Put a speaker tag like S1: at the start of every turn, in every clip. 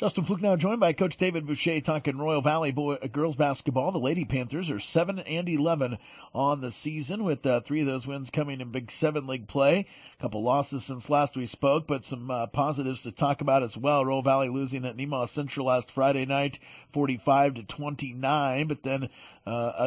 S1: Justin Fluke now joined by Coach David Boucher talking Royal Valley girls basketball. The Lady Panthers are 7-11 on the season, with 3 of those wins coming in Big 7 league play. A couple losses since last we spoke, but some positives to talk about as well. Royal Valley losing at Nemaha Central last Friday night, 45-29, but then a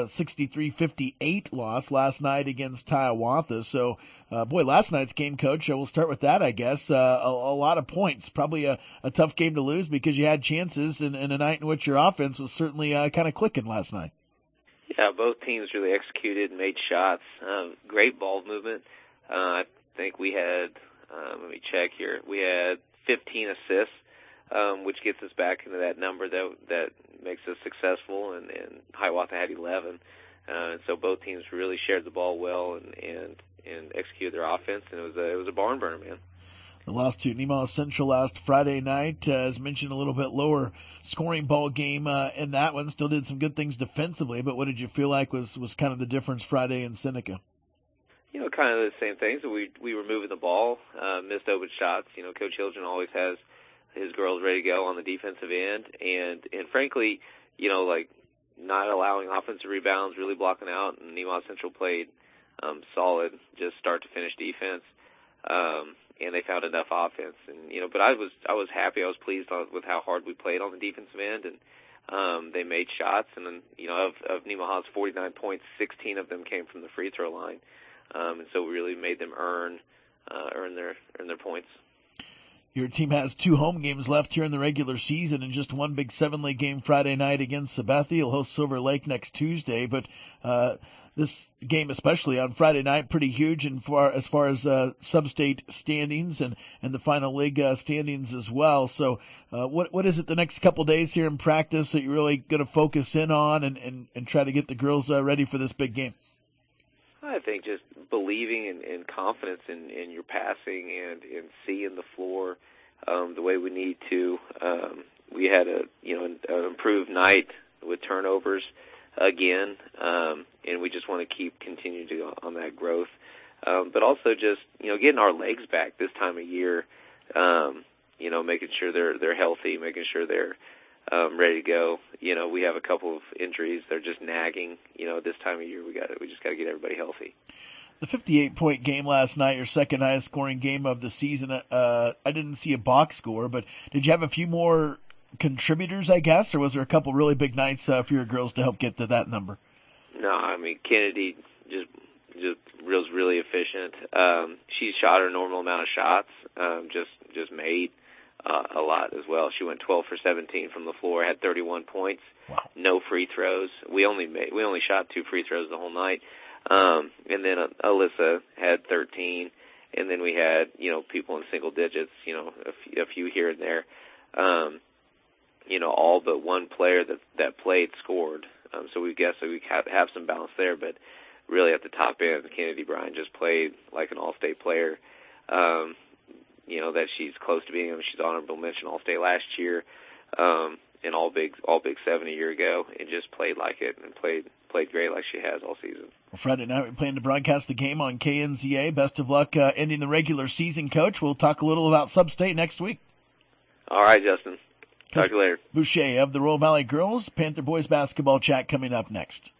S1: 63-58 loss last night against Hiawatha. So, last night's game, Coach, we'll start with that, I guess. A lot of points, probably a tough game to lose because you had chances in a night in which your offense was certainly kind of clicking last night.
S2: Yeah, both teams really executed and made shots. Great ball movement. I think we had, let me check here, we had 15 assists, which gets us back into that number that makes us successful, and Hiawatha had 11. And so both teams really shared the ball well and executed their offense, and it was a barn burner, man.
S1: The loss to Nemaha Central last Friday night, as mentioned, a little bit lower scoring ball game in that one. Still did some good things defensively, but what did you feel like was kind of the difference Friday in Seneca?
S2: You know, kind of the same things. We were moving the ball, missed open shots. You know, Coach Hildren always has his girls ready to go on the defensive end, and frankly, you know, like not allowing offensive rebounds, really blocking out, and Nemaha Central played solid, just start to finish defense. And they found enough offense, and you know. But I was happy. I was pleased with how hard we played on the defensive end, and they made shots. And then, you know, of Nemaha's 49 points, 16 of them came from the free throw line, and so we really made them earn their points.
S1: Your team has 2 home games left here in the regular season, and just one Big 7 league game Friday night against Sabetha. You'll host Silver Lake next Tuesday, but this game, especially on Friday night, pretty huge as far as sub-state standings and the final league standings as well. So what is it the next couple of days here in practice that you're really going to focus in on and try to get the girls ready for this big game?
S2: I think just believing and confidence in your passing and seeing the floor the way we need to. We had an improved night with turnovers again, and we just want to continue to go on that growth. But also just, you know, getting our legs back this time of year, you know, making sure they're healthy, making sure they're ready to go. You know, we have a couple of injuries. They're just nagging. You know, this time of year we just got to get everybody healthy.
S1: The 58-point game last night, your second highest scoring game of the season. I didn't see a box score, but did you have a few more contributors, I guess, or was there a couple really big nights for your girls to help get to that number?
S2: No, I mean, Kennedy just was really efficient. She shot her normal amount of shots, just made a lot as well. She went 12 for 17 from the floor, had 31 points.
S1: Wow.
S2: No free throws. We only shot 2 free throws the whole night. And then Alyssa had 13, and then we had, you know, people in single digits, you know, a few here and there. You know, all but one player that played scored. So we guess we have some balance there, but really at the top end, Kennedy Bryan just played like an all-state player. You know, that she's close to being. I mean, she's honorable mention all-state last year, and all Big 7 a year ago, and just played like it and played great like she has all season.
S1: Well, Friday night we plan to broadcast the game on KNZA. Best of luck ending the regular season, Coach. We'll talk a little about Sub-State next week.
S2: All right, Justin. Talk to you later.
S1: Boucher of the Royal Valley Girls, Panther Boys basketball chat coming up next.